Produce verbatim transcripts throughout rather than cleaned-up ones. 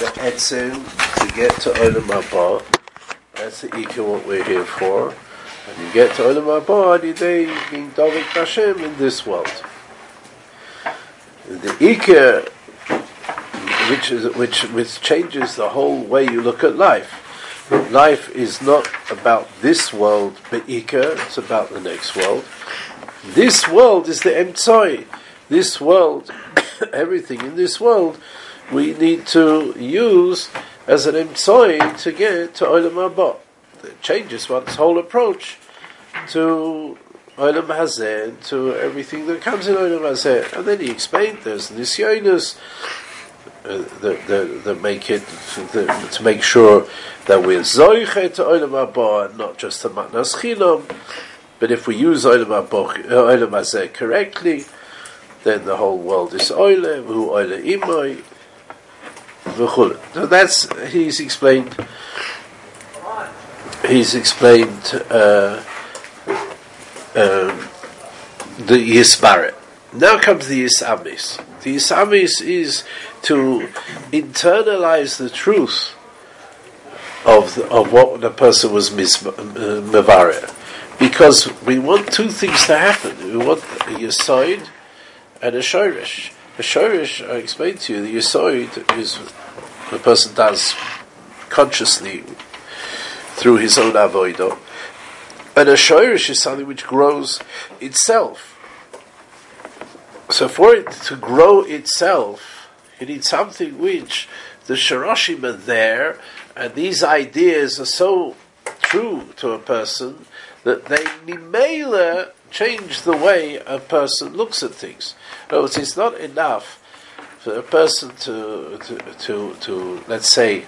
Be'etzim, to get to Olam Haba. That's the Ikar what we're here for. And you get to Olam Haba, and you're being Dovek Hashem in this world. The Ikar, which is which which changes the whole way you look at life. Life is not about this world, Be'ikar, it's about the next world. This world is the Emtsoi. This world, everything in this world, we need to use as an Emtsoi to get to Olam Haba. It changes one's whole approach to Olam Hazeh, to everything that comes in Olam Hazeh. And then he explained there's Nisyonos uh, that, that, that make it, the, to make sure that we're Zoiche to Olam Haba and not just to Matnas Chinam. But if we use Olam Haba, Olam Hazeh correctly, then the whole world is Oile, V'hu Oile Imoi, V'chul. So that's, he's explained, he's explained uh, um, the Yisbaret. Now comes the Yisamis. The Yisamis is to internalize the truth of the, of what the person was Mevareh. Because we want two things to happen. We want a Yisoid and a Shorish. A Shorish, I explained to you, the Yisoid is the person does consciously through his own avodah. And a Shorish is something which grows itself. So for it to grow itself, you need something which the Shoroshim are there, and these ideas are so true to a person that they mimela change the way a person looks at things. In other words, it's not enough for a person to, to, to, to let's say,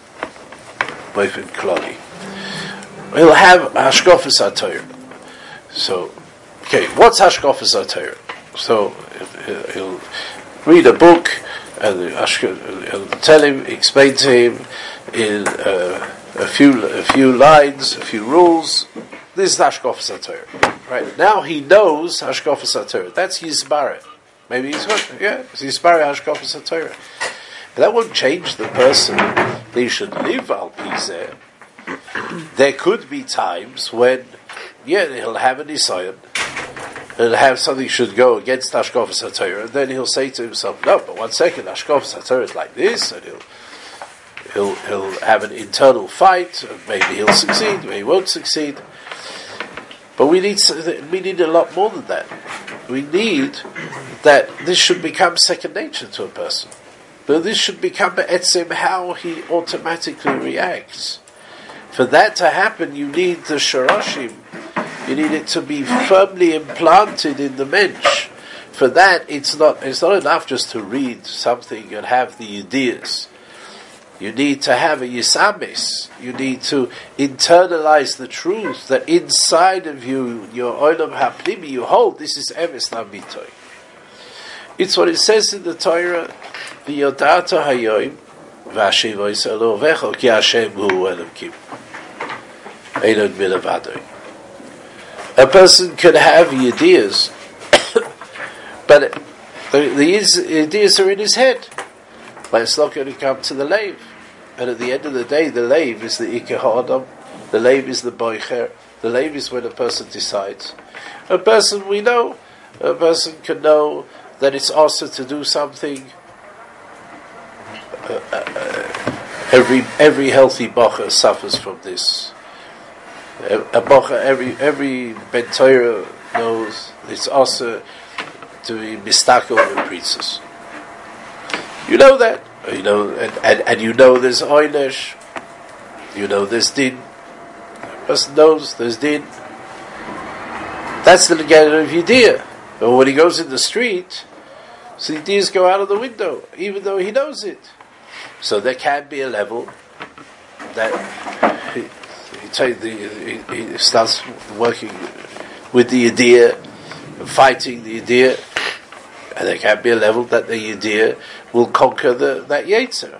Boifin Klali. He'll have Hashkofas HaTorah. So, okay, what's Hashkofas HaTorah? So, he'll read a book, and he'll tell him, explain to him in uh, a few a few lines, a few rules. This is Hashkofas HaTorah. Right, now he knows Hashkofas HaTorah. That's Yisbaret. Maybe he's what? Yeah, it's Yisbaret Hashkofas HaTorah. That won't change the person. They should live al pizeh. There could be times when, yeah, he'll have a nisayon, he'll have something should go against Hashkofas HaTorah, and then he'll say to himself, no, but one second, Hashkofas HaTorah is like this, and he'll he'll he'll have an internal fight, and maybe he'll succeed, maybe he won't succeed. But we need we need a lot more than that. We need that this should become second nature to a person. But this should become etzim how he automatically reacts. For that to happen, you need the shoroshim. You need it to be firmly implanted in the mensch. For that, it's not it's not enough just to read something and have the ideas. You need to have a yisamis. You need to internalize the truth that inside of you, your olam hapnimi, you hold. This is emes namitoy. It's what it says in the Torah. V'yodata hayoim v'ashiv oiselo v'echo ki Hashem hu elokim einod milavadoi. A person can have ideas, but the, the ideas are in his head. But it's not going to come to the leiv. And at the end of the day, the leiv is the Ikar Ha'adam, the leiv is the boicher, the leiv is when a person decides. A person, we know, a person can know that it's also to do something. Uh, uh, uh, every every healthy bocher suffers from this. A, a bocher, every every Ben Torah knows it's also to be mistakel with princess. You know that. You know, and, and, and you know there's Oynesh, you know there's Din, the person knows there's Din. That's the Legator of Yediyah. But when he goes in the street, so Yediyahs go out of the window, even though he knows it. So there can be a level that he, he, take the, he, he starts working with the Yediyah, fighting the Yediyah, and there can be a level that the Yediyah will conquer the, that Yetzer.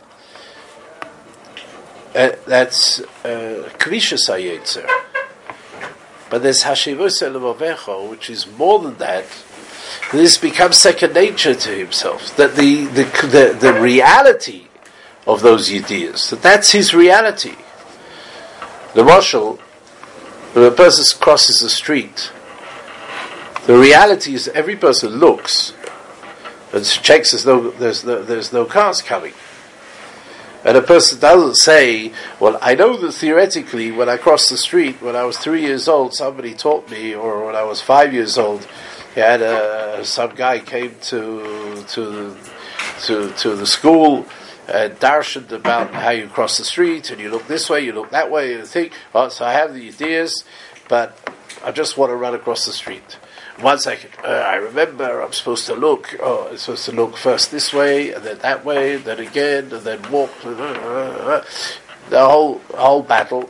Uh, that's Kvishas uh, HaYetzer. But there's Hashivos Elevavecho, which is more than that. This becomes second nature to himself. That the, the, the, the reality of those ideas. So that's his reality. The Marshal, when a person crosses the street, the reality is every person looks and checks as though there's no, there's no cars coming. And a person doesn't say, well, I know that theoretically when I crossed the street, when I was three years old, somebody taught me, or when I was five years old, he had a, some guy came to to to to the school and darshaned about how you cross the street, and you look this way, you look that way, and you think, oh, so I have the ideas, but I just want to run across the street. One second, uh, I remember I'm supposed to look, oh, I'm supposed to look first this way, and then that way, then again, and then walk, uh, uh, the whole whole battle.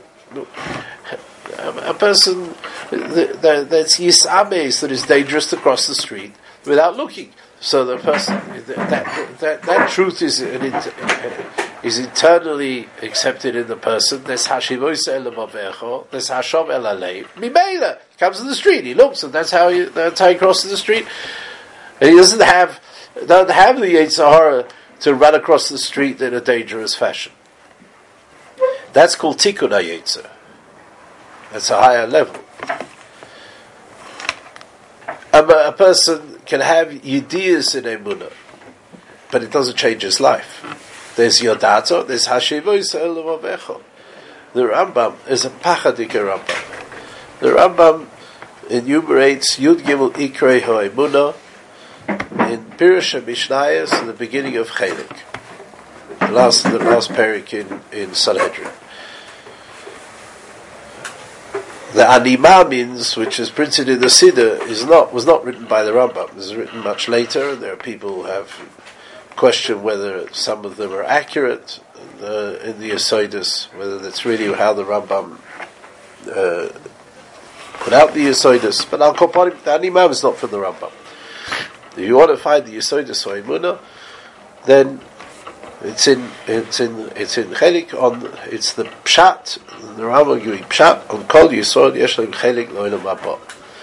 A person, that's Yis'ames, that is dangerous to cross the street without looking. So the person, that that, that truth is an, is eternally accepted in the person. There's Hashivois Elamavecho, there's Hashom Elalei. Mimela comes to the street, he looks, and that's how he that's how he crosses the street. And he doesn't have doesn't have the Yetzer Hara to run across the street in a dangerous fashion. That's called Tikkun HaYetzer. That's a higher level. A, a person can have Yediyas in Emunah, but it doesn't change his life. There's Yodato, there's Hashivois Elamavecho. The Rambam is a Pachadik Rambam. The Rambam enumerates Yud Gimel Ikrei HaEmunah in Pirush HaMishnayos in the beginning of Chelik, the last, the last parak in, in Sanhedrin. The Ani Ma'amins, which is printed in the Siddur, is not was not written by the Rambam. It was written much later. There are people who have questioned whether some of them are accurate in the, in the Yesodus, whether that's really how the Rambam uh, put out the Yesodus. But Al Koparim, the Ani Ma'am is not from the Rambam. If you want to find the Yesodus or Emunah, then It's in it's in it's in Chelik on it's the Pshat, the Rambam giving Pshat on Kol Yisod Yesh Leim Chelik Lo'olam Haba.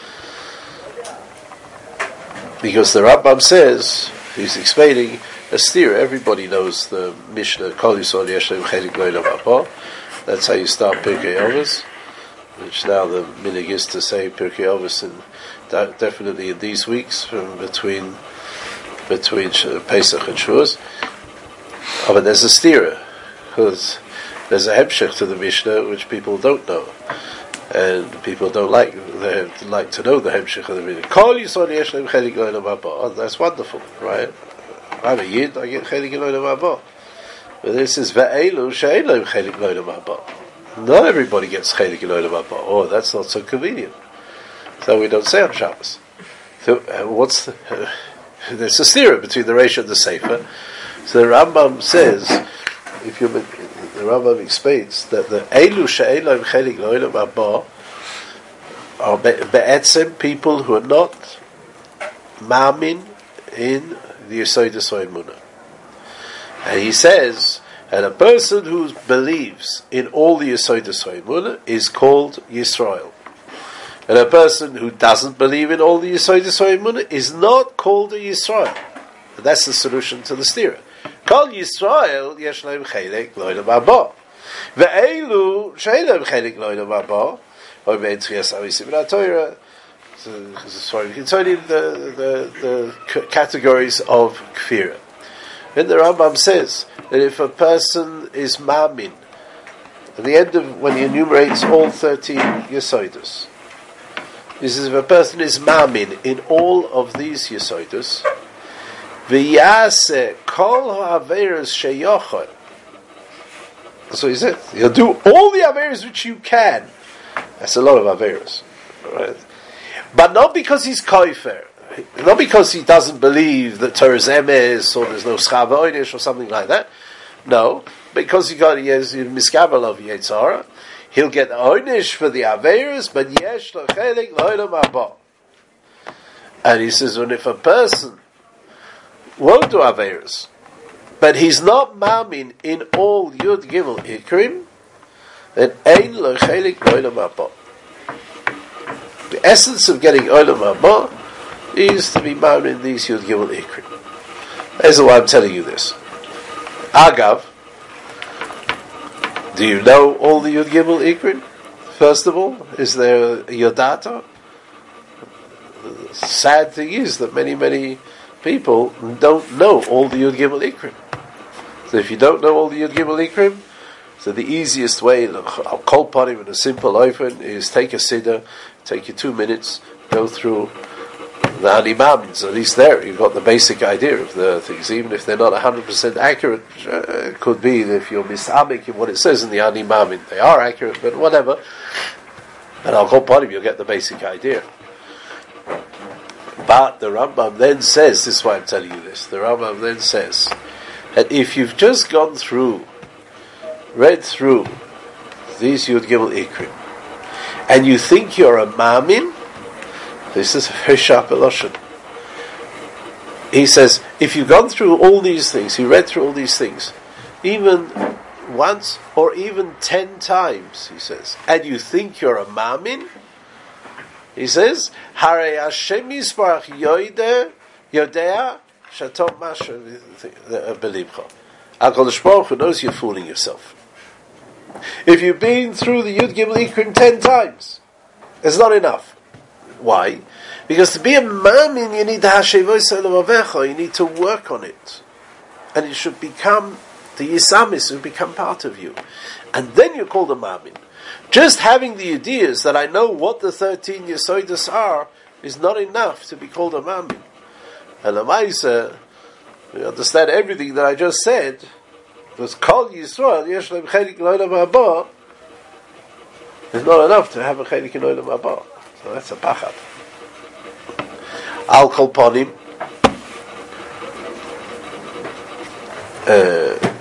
Because the Rambam says, he's explaining a steer. Everybody knows the Mishnah Kol Yisod Yesh Leim Chelik Lo'olam Haba. That's how you start Pirkei Avos, which now the minhag is to say Pirkei Avos, and definitely in these weeks from between between Pesach and Shavuos. Oh, but there's a stira, because there's a hemshech to the Mishnah which people don't know, and people don't like. They like to know the hemshech of the Mishnah. Kol Yisod Yesh Leim Chelik Lo'olam Haba. Oh, that's wonderful, right? I'm a Yid, I get Chelik Lo'olam Haba. But this is Ve'elu She'ein Leim Chelik Lo'olam Haba. Not everybody gets Chelik Lo'olam Haba. Oh, that's not so convenient. So we don't say on Shabbos. So uh, what's the, uh, there's a stira between the Reish and the Sefer. So the Rambam says, if you, the Rambam explains that the Eilu she'ein lahem chelik lo'olam haba are be'etzem people who are not ma'amin in the Yesodus HaEmunah. And he says, and a person who believes in all the Yesodus HaEmunah is called Yisrael. And a person who doesn't believe in all the Yesodus HaEmunah is not called a Yisrael. And that's the solution to the stira. Kol Yisrael yesh lehem chelik lo'olam haba, ve'elu she'ein lehem chelik lo'olam haba, or be'en tchias avisim in HaTorah. Sorry, concerning the the the categories of kfira. And the Rambam says that if a person is ma'amin, at the end of when he enumerates all thirteen yesodus, he says if a person is ma'amin in all of these yesodus, v'yaseh kol ha'averos sheyochel. That's what he said. You'll do all the averos which you can. That's a lot of averos, right? But not because he's koifer, not because he doesn't believe that Torah Zemes or there's no Schav Oynish or something like that. No, because he got he has miskabel of Yetzer Hara, he'll get Oynish for the averos, but yesh lo chelik lo'olam haba. And he says, when if a person won't do averos, but he's not ma'amin in all Yud Gimel Ikrim, then ein lo chelik lo'olam haba. The essence of getting olam haba is to be ma'amin in these Yud Gimel Ikrim. That's why I'm telling you this. Agav, Do you know all the Yud Gimel Ikrim? First of all, is there Yodata? The sad thing is that many, many people don't know all the Yud Gimel Ikrim. So if you don't know all the Yud Gimel Ikrim, so the easiest way, I'll call upon him in a simple open, is take a siddur, take you two minutes, go through the Animams. At least there, you've got the basic idea of the things, even if they're not one hundred percent accurate. Uh, it could be that if you're misamik in what it says in the Animam, they are accurate, but whatever. And I'll call upon him, you'll get the basic idea. But the Rambam then says, this is why I'm telling you this, the Rambam then says that if you've just gone through, read through these Yud Gimel Ikrim, and you think you're a Mamin, this is a very sharp Eloshen. He says, if you've gone through all these things, you read through all these things, even once or even ten times, he says, and you think you're a Mamin, he says, Hare Hashem Yisparach Yoideh Yodea Shatom Masha Belibcha. HaKadosh Baruch Hu knows you're fooling yourself. If you've been through the Yud Gimel Ikrim ten times, it's not enough. Why? Because to be a Mamin, you need the Hashevois Elovavecha, you need to work on it. And it should become, the Yisamis will become part of you. And then you're called a Mamin. Just having the ideas that I know what the thirteen Yesoidas are is not enough to be called a Mamin. And a Maisa, you understand everything that I just said, was Kol Yisrael, Yesh Lehem Chelik in Olam Haba, is not enough to have a Chelik in Olam Haba. So that's a Pachad. Al Kol Ponim, uh,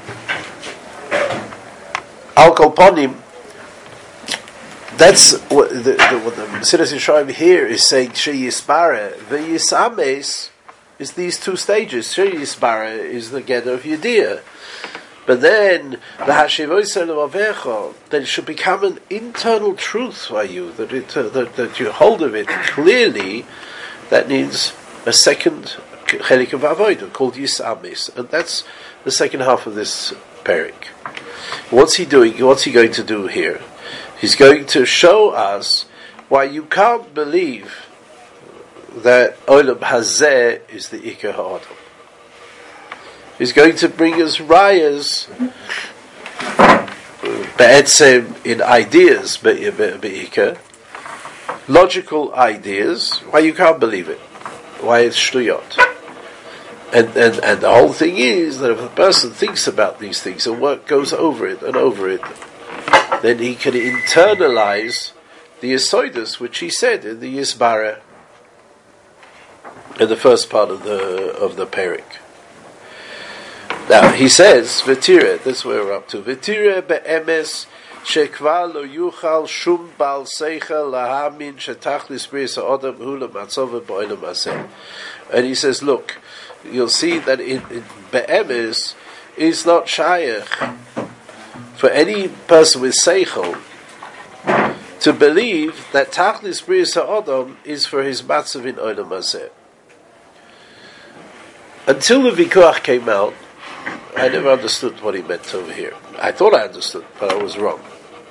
Al Kol Ponim, that's what the, the, what the Mesilas Yesharim here is saying. She Yispara, the Yisames is these two stages. She Yispara is the Geder of Yediyah, but then the Hashivois Elovavecha, that it should become an internal truth for you, that it uh, that, that you hold of it clearly. That needs a second Chelik of Avodah called Yisames, and that's the second half of this parak. What's he doing? What's he going to do here? He's going to show us why you can't believe that Olam Hazeh is the Ikar Ha'adam. He's going to bring us rayas, be'etzem, in ideas, be'ikar, logical ideas, why you can't believe it, why it's shtuyot. And, and and the whole thing is that if a person thinks about these things and work goes over it and over it, then he can internalize the Yisoidus, which he said in the Yisbara, in the first part of the of the Perik. Now he says, "V'tire." That's where we're up to. V'tire be'emes shekvar lo yuchal shum bal seichel lahamin shetachlis bris ha'odam hu lematzov b'olam aseh. And he says, "Look, you'll see that in, in be'emes is not shayach for any person with seichel to believe that tachlis bris ha'odam is for his matzav in olam aseh." Until the Vikuach came out, I never understood what he meant over here. I thought I understood, but I was wrong.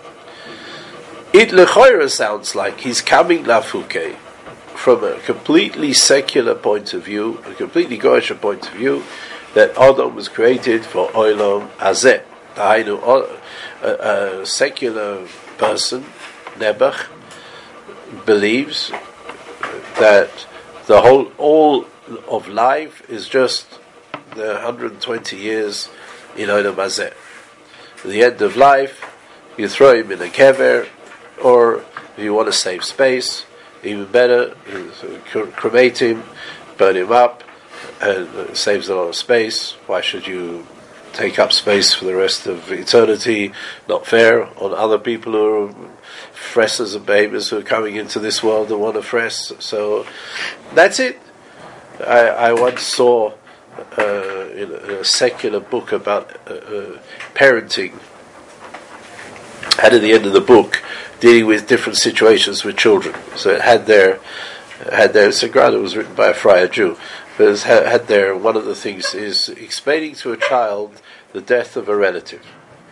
It lechoira sounds like he's coming lafuke from a completely secular point of view, a completely goyish point of view, that Adam was created for olam hazeh. A, a secular person, Nebuch, believes that the whole all of life is just the one hundred twenty years in Olam Hazeh. At the end of life, you throw him in a kever, or if you want to save space, even better, cremate him, burn him up, and it saves a lot of space. Why should you take up space for the rest of eternity? Not fair on other people who are fressers and babies who are coming into this world and want to fress. So that's it. I, I once saw uh, in a secular book about uh, uh, parenting, and at the end of the book, dealing with different situations with children. So it had their, had their, Sagrada was written by a friar Jew, but it had their, one of the things is explaining to a child the death of a relative.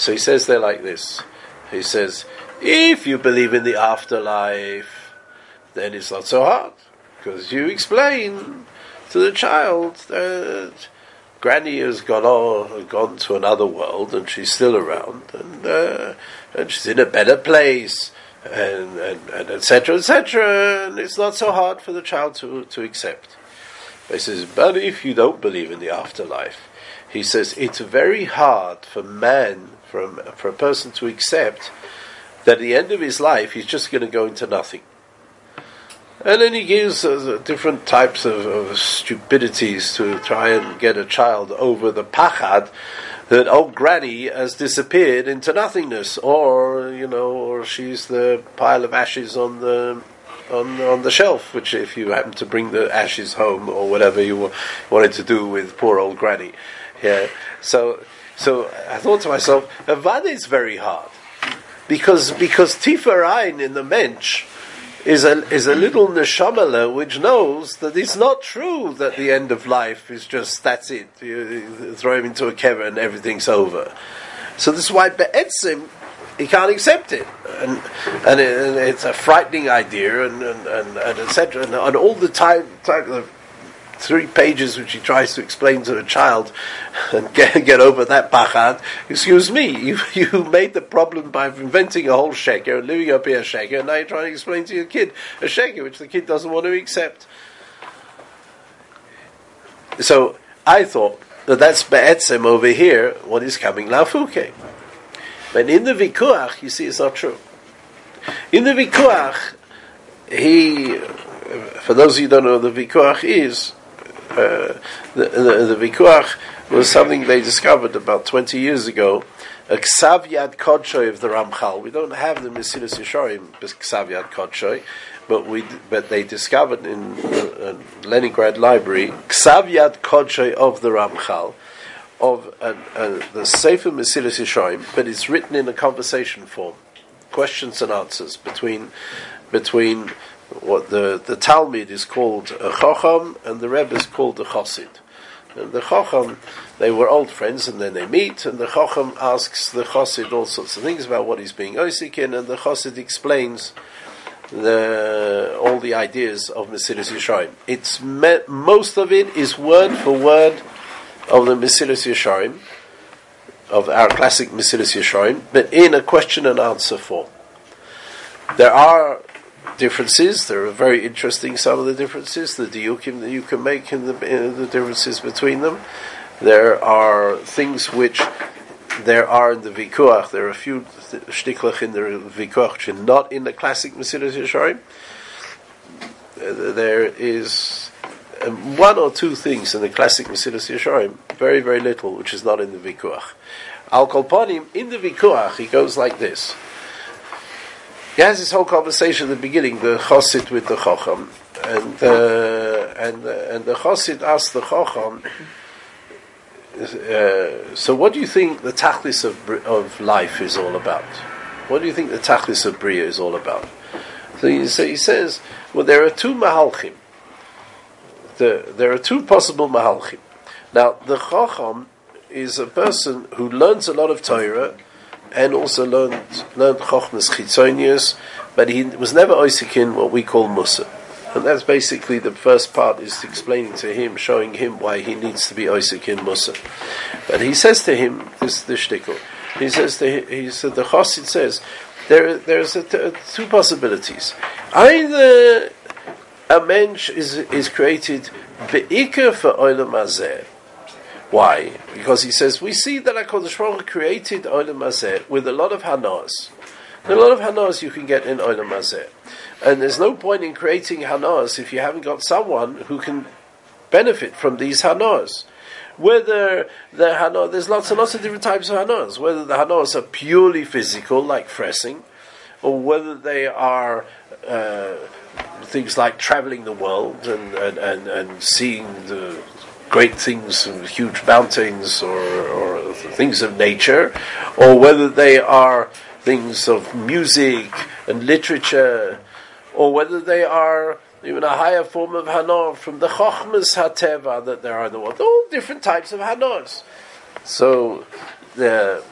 So he says there like this. He says, if you believe in the afterlife, then it's not so hard, because you explain to the child that Granny has gone on, gone to another world, and she's still around, and uh, and she's in a better place, and and, and et cetera, et cetera. And it's not so hard for the child to to accept. He says, but if you don't believe in the afterlife, he says it's very hard for man, for a, for a person to accept that at the end of his life he's just going to go into nothing. And then he gives uh, different types of, of stupidities to try and get a child over the pachad that old Granny has disappeared into nothingness, or you know, or she's the pile of ashes on the on on the shelf. Which, if you happen to bring the ashes home or whatever you w- wanted to do with poor old Granny, yeah. So, so I thought to myself, Avad is very hard because because Tifer Ein in the mensch is a is a little neshamala which knows that it's not true that the end of life is just that's it. You, you throw him into a kever and everything's over. So this is why be'etzim he can't accept it, and and, it, and it's a frightening idea, and and and, and et cetera. And, and all the time, time the three pages which he tries to explain to a child and get get over that pachad. Excuse me, you you made the problem by inventing a whole sheker and living up here a sheker, and now you're trying to explain to your kid a sheker which the kid doesn't want to accept. So I thought that that's be'etzem over here, what is coming lafuke. But in the vikuach, you see, it's not true. In the vikuach, he, for those of you who don't know what the vikuach is, uh, the, the, the vikuach was something they discovered about twenty years ago, a Ksav Yad Kodshoy of the Ramchal. We don't have the Mesilas Yesharim Ksav Yad Kodshoy, but we but they discovered in uh, Leningrad Library Ksav Yad Kodshoy of the Ramchal, of uh, uh, the Sefer Mesilas Yesharim, but it's written in a conversation form, questions and answers between between what the the Talmud is called a Chacham and the Rebbe is called a Chassid. And the Chacham, they were old friends, and then they meet, and the Chacham asks the Chassid all sorts of things about what he's being osik in, and the Chassid explains the all the ideas of Mesilas Yesharim. It's me, most of it is word for word of the Mesilas Yesharim, of our classic Mesilas Yesharim, but in a question and answer form. There are differences. There are very interesting some of the differences, the diukim that you can make in the, in the differences between them. There are things which there are in the vikuach. There are a few th- shtiklach in the vikuach which are not in the classic Mesilas Yesharim. Uh, there is um, one or two things in the classic Mesilas Yesharim, very very little, which is not in the vikuach. Al kol panim, in the vikuach he goes like this. He has this whole conversation at the beginning, the Chassid with the Chacham, and uh, and uh, and the Chassid asks the Chacham, uh, so what do you think the tachlis of of life is all about? What do you think the tachlis of Bria is all about? So he, so he says, well, there are two mahalchim. The, there are two possible mahalchim. Now, the Chacham is a person who learns a lot of Torah, and also learned learned Chochmas Chitzonius, but he was never oisik in what we call Musa. And that's basically the first part, is explaining to him, showing him why he needs to be oisik in Musa. But he says to him, this this shtickle, he says to him, he said, the Chassid says, there there's a t- two possibilities. Either a mensch is is created be'ikar for olam hazeh. Why? Because he says, we see that HaKadosh Baruch Hu created Olam Hazeh with a lot of hanas. A lot of hanas you can get in Olam Hazeh. And there's no point in creating hanas if you haven't got someone who can benefit from these hanas. Whether the hanas, there's lots and lots of different types of hanas. Whether the hanas are purely physical, like fressing, or whether they are uh, things like traveling the world and, and, and, and seeing the great things, huge mountains, or, or things of nature, or whether they are things of music and literature, or whether they are even a higher form of hana from the chochmas hateva that there are in the world. All different types of hanas. So the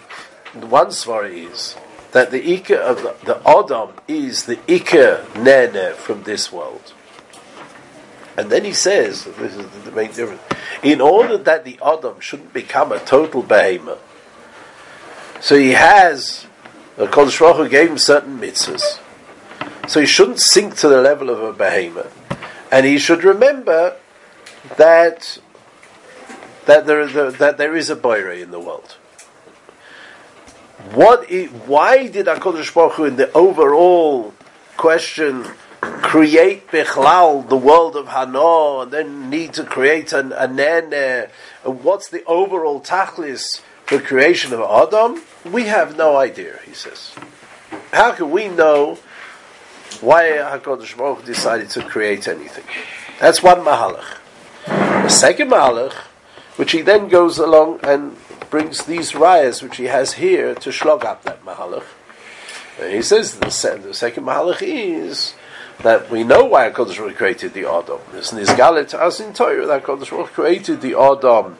one svara is that the Ikar of the, the Adam is the Ikar Nene from this world. And then he says, this is the main difference, in order that the Adam shouldn't become a total behemoth, so he has, the Kodesh Baruch Hu gave him certain mitzvahs, so he shouldn't sink to the level of a behemoth, and he should remember that that there, the, that there is a boire in the world. What? I, why did HaKadosh Baruch Hu, in the overall question, create Bechlal, the world of Hano, and then need to create an Anene? And what's the overall tachlis for creation of Adam? We have no idea, he says. How can we know why HaKadosh Baruch Hu decided to create anything? That's one mahalach. The second mahalach, which he then goes along and brings these rayas which he has here to shlog up that mahalach. And he says the, se- the second mahalach is that we know why HaKadosh Baruch Hu created the Adam. It's nizgalet to us in Torah that HaKadosh Baruch Hu created the Adam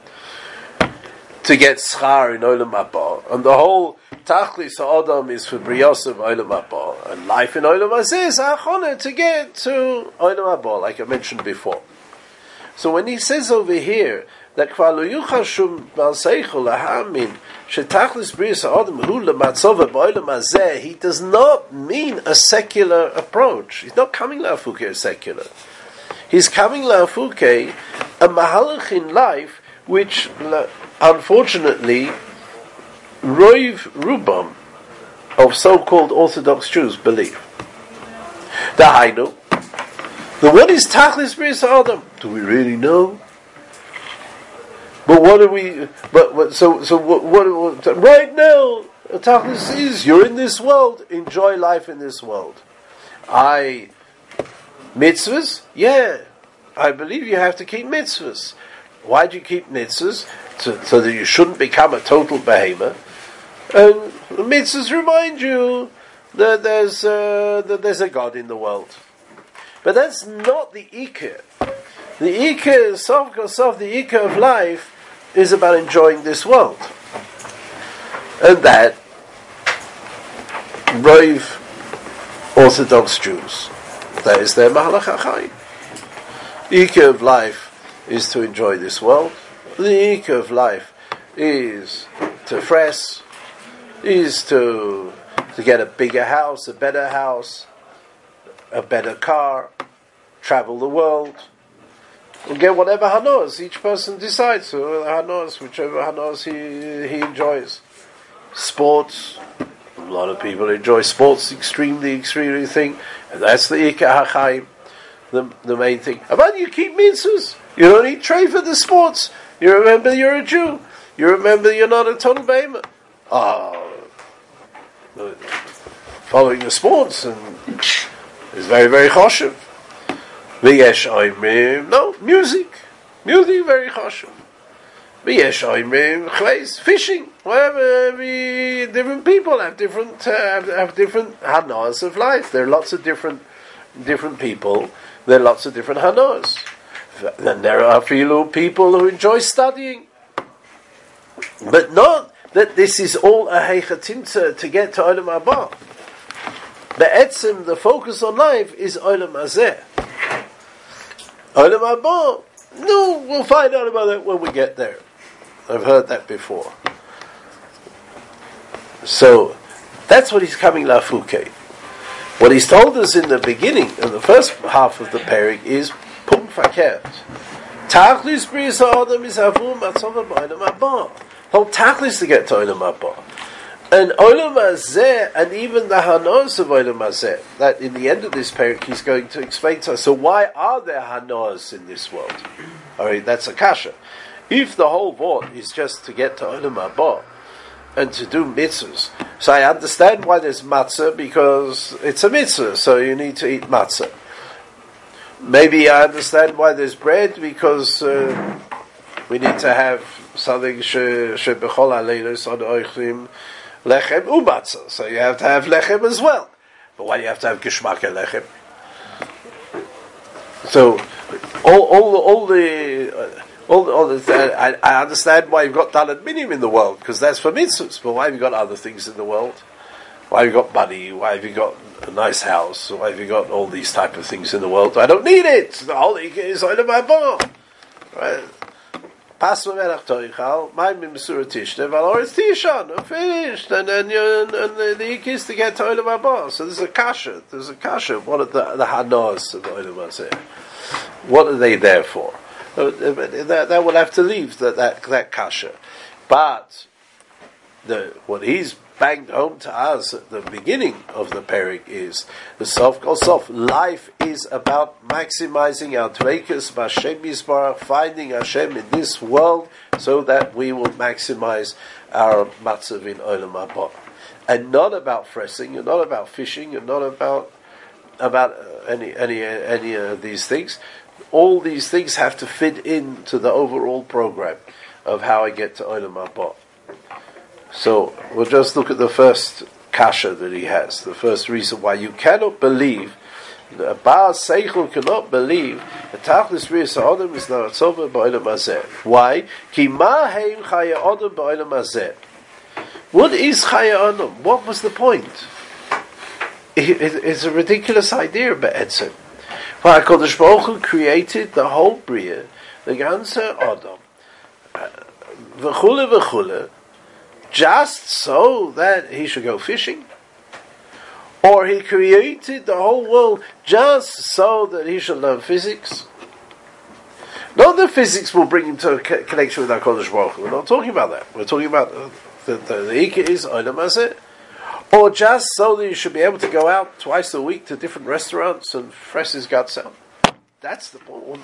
to get schar in Olam Haba. And the whole tachlis Adam is for brios of Olam Haba. And life in Olam Hazeh is achonah to get to Olam Haba, like I mentioned before. So when he says over here that kvar lo yuchal shum bal seichel lahamin shetachlis brios Adam hu lematzova b'Olam Hazeh, he does not mean a secular approach. He's not coming la'afuke secular. He's coming la'afuke a mahalach in life which, unfortunately, Roiv Rubam of so-called Orthodox Jews believe. The Hainu. The what is Tachlis Bris Adam? Do we really know? But what are we? But what, so so what, what? Right now, Tachlis is you're in this world. Enjoy life in this world. I mitzvahs. Yeah, I believe you have to keep mitzvahs. Why do you keep mitzvahs? So, so that you shouldn't become a total behemoth. And the mitzvahs remind you that there's uh, that there's a God in the world. But that's not the ikar. The ikar, sof kosof, the ikar of life is about enjoying this world. And that, brave Orthodox Jews, that is their mahalach hachayim. The ikar of life is to enjoy this world. The ikar of life is to fresh, is to to get a bigger house, a better house, a better car, travel the world, and get whatever hanos each person decides. So hanos, whichever hanos he he enjoys. Sports, a lot of people enjoy sports extremely, extremely thing, and that's the ikar hachayim, the the main thing. About you keep mitzvahs. You don't eat tray for the sports. You remember you're a Jew. You remember you're not a total behemoth. Oh, following the sports and is very, very choshev. V'yesh oimrim, no, music. Music, very choshev. V'yesh oimrim, chleis, fishing. Whatever, every, different people have different, uh, have, have different hanos of life. There are lots of different, different people. There are lots of different hanos. Then there are few people who enjoy studying. But not that this is all a heichatimta to get to Olam Haba. The etzim, the focus on life, is Olam Hazeh. Olam Haba, no, we'll find out about that when we get there. I've heard that before. So, that's what he's coming la'afuke. What he's told us in the beginning, in the first half of the parak, is Pum Fakert. Tachlis Bris Adam is Avum Matzova B'Olam Haba. Whole tachlis to get to Olam Haba. And Olam Hazeh, and even the Hanos of Olam Hazeh, that in the end of this parak he's going to explain to us. So why are there Hanos in this world? Alright, that's a kasha. If the whole vort is just to get to Olam Haba and to do mitzvahs, so I understand why there's matzah, because it's a mitzvah, so you need to eat matzah. Maybe I understand why there's bread, because uh, we need to have something shebechol aleilos on oichlim lechem umatzah. So you have to have lechem as well. But why do you have to have geschmack lechem? So all all all the uh, All, all the, I, I understand why you've got Dalet Minim in the world, because that's for mitzvahs, but why have you got other things in the world? Why have you got money? Why have you got a nice house? Why have you got all these type of things in the world? I don't need it! The whole thing is Olam Haba. Right? Pasma Melech Toichal, my Mimsura Tishne, Valoris Tishan, finished, and then you, and the, the ik is to get to Olam Haba. So there's a kasha, there's a kasha. What are the, the Hanas of Olam Hazeh? What are they there for? That, that will have to leave that that, that kasha. But the what he's banged home to us at the beginning of the parak is the self goes self. Life is about maximizing our dveikus b'Hashem Yisbarach, finding Hashem in this world, so that we will maximize our matzav in Olam Haba, and not about fressing, and not about fishing, and not about about uh, any any any of these things. All these things have to fit into the overall program of how I get to Olam Haba. So we'll just look at the first kasha that he has. The first reason why you cannot believe, a Baal Seichel cannot believe that Tachlis Riyas Ha'adam is Naratzova b'Olam Hazeh. Why? Ki ma heim Chaya Adam b'Olam Hazeh. What is Chaya Adam? What was the point? It, it, it's a ridiculous idea, Be'etzim. For HaKadosh Baruch Hu created the whole Bria, the ganze Adam, v'chule v'chule, just so that he should go fishing? Or he created the whole world just so that he should learn physics? Not that physics will bring him to a connection with HaKadosh Baruch Hu. We're not talking about that. We're talking about uh, the, the, the Ikka is Olam Hazeh. Or just so that you should be able to go out twice a week to different restaurants and fresh his guts out. That's the point.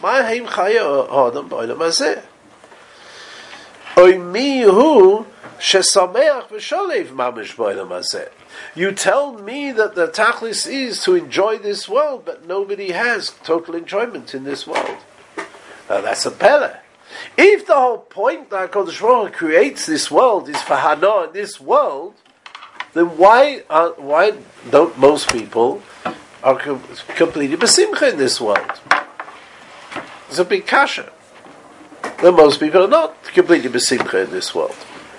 You tell me that the tachlis is to enjoy this world, but nobody has total enjoyment in this world. Now that's a pele. If the whole point that HaKadosh Baruch Hu creates this world is for Hana in this world, then why are, why don't most people are com- completely besimcha in this world? It's a big kasha. Then most people are not completely besimcha in this world.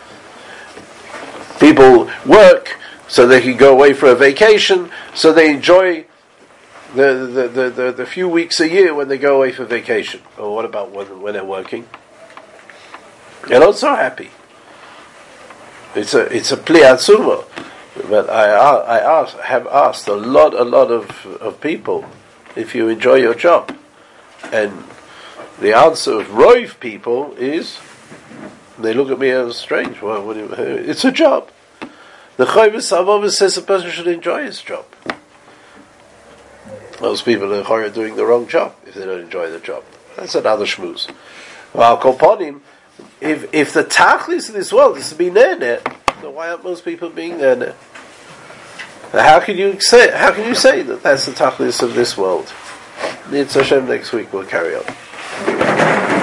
People work so they can go away for a vacation, so they enjoy the the, the, the, the few weeks a year when they go away for vacation. Or what about when, when they're working? They're not so happy. It's a it's a pli atzuma. But I I ask, have asked a lot a lot of, of people if you enjoy your job, and the answer of roiv people is they look at me as strange. Well, what do you, it's a job. The Chayvus Avavah says a person should enjoy his job. Most people are doing the wrong job if they don't enjoy the job. That's another shmooze. Well, Koponim, if if the tachlis of this world is to be nene, so why aren't most people being nene? How can you say? How can you say that that's the tachlis of this world? It's Hashem next week. We'll carry on.